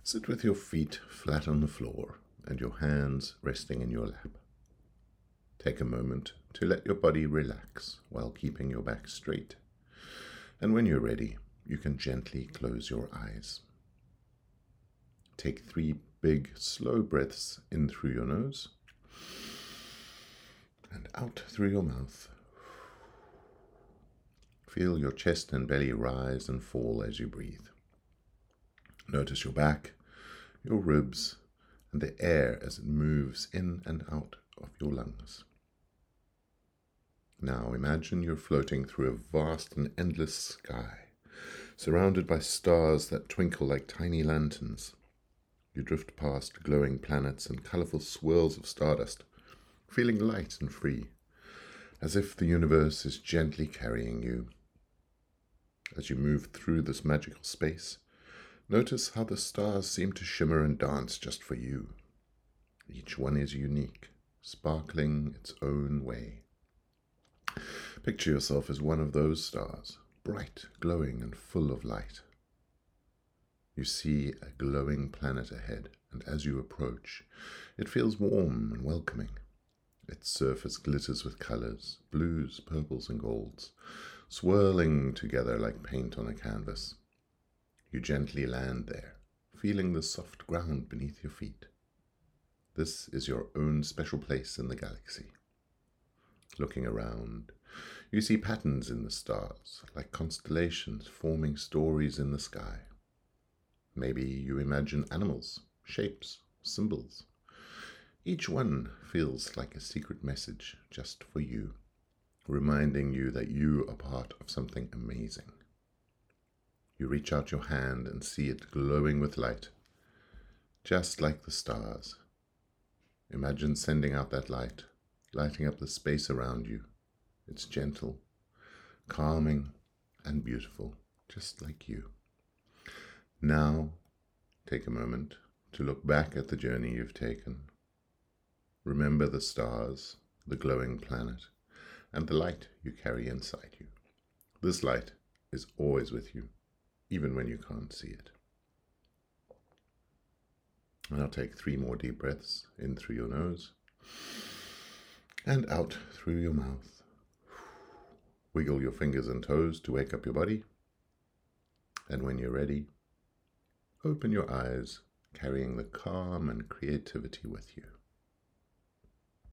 Sit with your feet flat on the floor and your hands resting in your lap. Take a moment to let your body relax while keeping your back straight. And when you're ready, you can gently close your eyes. Take 3 big, slow breaths in through your nose and out through your mouth. Feel your chest and belly rise and fall as you breathe. Notice your back, your ribs, and the air as it moves in and out of your lungs. Now imagine you're floating through a vast and endless sky, surrounded by stars that twinkle like tiny lanterns. You drift past glowing planets and colorful swirls of stardust, feeling light and free, as if the universe is gently carrying you. As you move through this magical space, notice how the stars seem to shimmer and dance just for you. Each one is unique, sparkling its own way. Picture yourself as one of those stars, bright, glowing, and full of light. You see a glowing planet ahead, and as you approach, it feels warm and welcoming. Its surface glitters with colors, blues, purples, and golds, swirling together like paint on a canvas. You gently land there, feeling the soft ground beneath your feet. This is your own special place in the galaxy. Looking around, you see patterns in the stars, like constellations forming stories in the sky. Maybe you imagine animals, shapes, symbols. Each one feels like a secret message just for you, reminding you that you are part of something amazing. You reach out your hand and see it glowing with light, just like the stars. Imagine sending out that light, lighting up the space around you. It's gentle, calming, and beautiful, just like you. Now, take a moment to look back at the journey you've taken. Remember the stars, the glowing planet, and the light you carry inside you. This light is always with you, even when you can't see it. And I'll take 3 more deep breaths in through your nose and out through your mouth. Wiggle your fingers and toes to wake up your body. And when you're ready, open your eyes, carrying the calm and creativity with you.